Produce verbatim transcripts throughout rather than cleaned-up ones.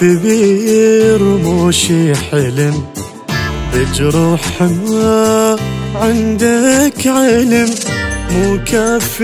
بي رموشي حلم بجروح ما عندك علم، مو كاف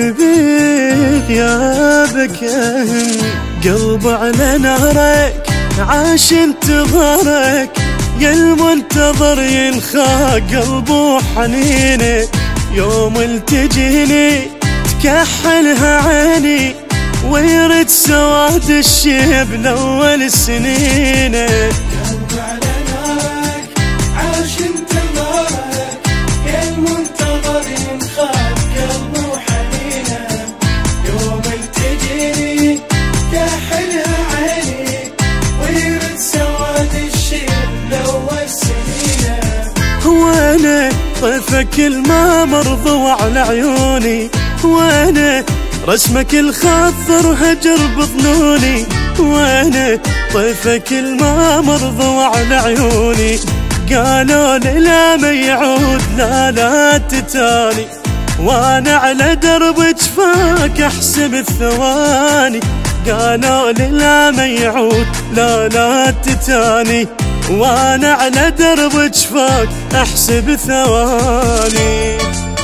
بغيابك أهم. قلب على نارك عاش انتظارك، يا المنتظر ينخى قلبه حنينه. يوم التجيني تكحلها عيني، ويرد سواد الشيب لأول سنينه. قلب على نارك عاش انتظارك، يا المنتظر ينخاف قلبه حنينه. يوم التجيني كحلها عيني، ويرد سواد الشيب لأول سنينه. وانا طيفك الما مرضو على عيوني، وانا رسمك الخاطر هجر بظنوني، وانا طيفك الما مرضو على عيوني. قالوا لي لا ما يعود لا لا تتاني، وانا على درب جفاك احسب الثواني. قالوا لي لا ما يعود لا لا تتاني، وانا على درب جفاك احسب ثواني.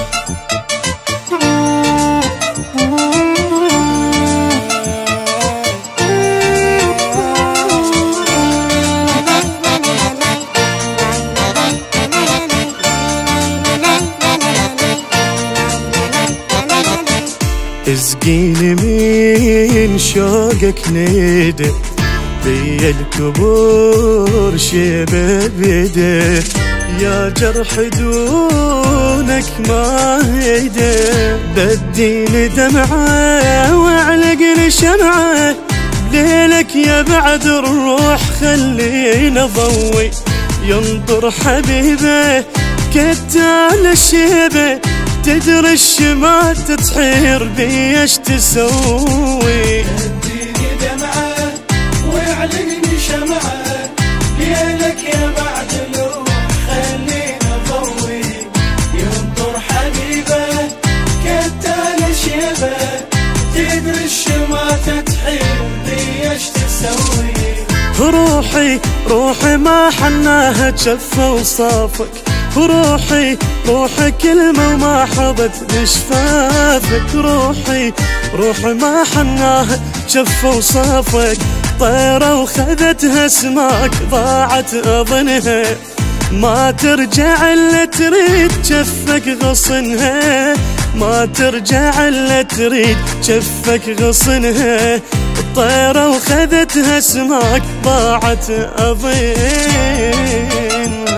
اسقيني من شوقك نيده، بيا الكبور شيبه بيده. يا جرح دونك ما هيده، بديني دمعه واعلقني شمعه. ليلك يا بعد الروح خلينا ضوي، ينطر حبيبه كتال الشيبه. تدري الشمات تحير بي ايش تسوي. اديني دمعه واعلقني شمعه، ليلك يا بعد الروح خلينا ضوي. ينطر حبيبه كتال شيبه، تدري الشمات تحير بي ايش تسوي. روحي روحي ما حناها جفة وصافك، روحي روحي كلمة وما حضت بشفافك. روحي روحي ما حناها جفة وصافك، طيرة وخذتها سماك ضاعت أظنها. ما ترجع إلا تريد جفك غصنها، ما ترجع إلا تريد جفك غصنها. الطيرة وخذتها سماك ضاعت أظنها.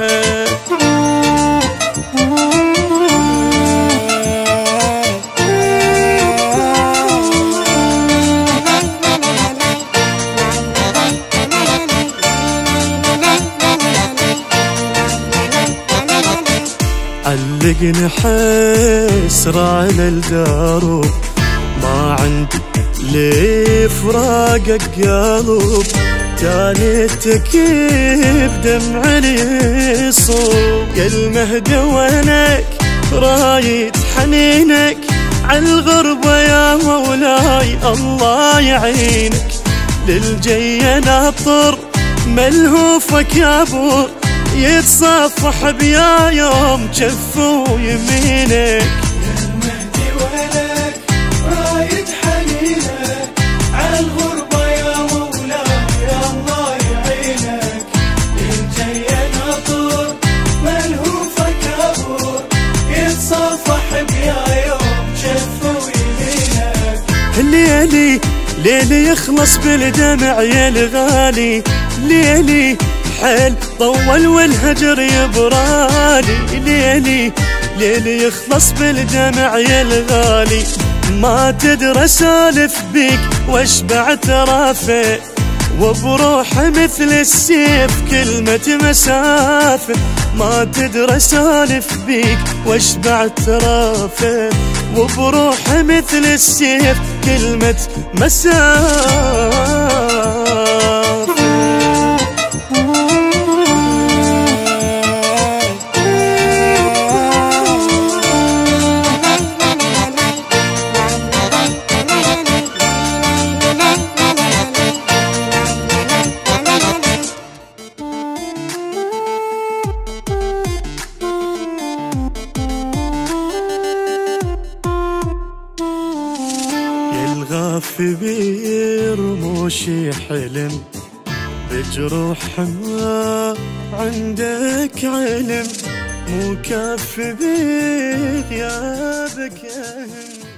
علقني حسرة على الدروب، ما عندي لفراقك قلب. تاني تكيب دمعني يصوب، يا المهدى وينك رايد حنينك. عالغربة يا مولاي الله يعينك، للجي ناطر ملهوفك يا بور. يتصافح بيا يوم جفو يمينك، يا المهدي وينك رايد حنينك. عالغربة يا مولاي الله يعينك، للجي ناطر ملهوفك ابور. يتصافح بيا يوم جفو يمينك. ليلي ليلي يخلص بالدمع يا الغالي، ليلي حيل طول والهجر يبرالي. ليلي ليلي يخلص بالدمع يا الغالي، ما تدرى سالف بيك واشبع ترافه. وبروحي مثل السيف كلمة مسافة، ما تدرى سالف بيك واشبع ترافه. وبروحي مثل السيف كلمة مسافة. كافي بيرموشي حلم بجروح ما عندك علم، مو كافي بغيابك أهم.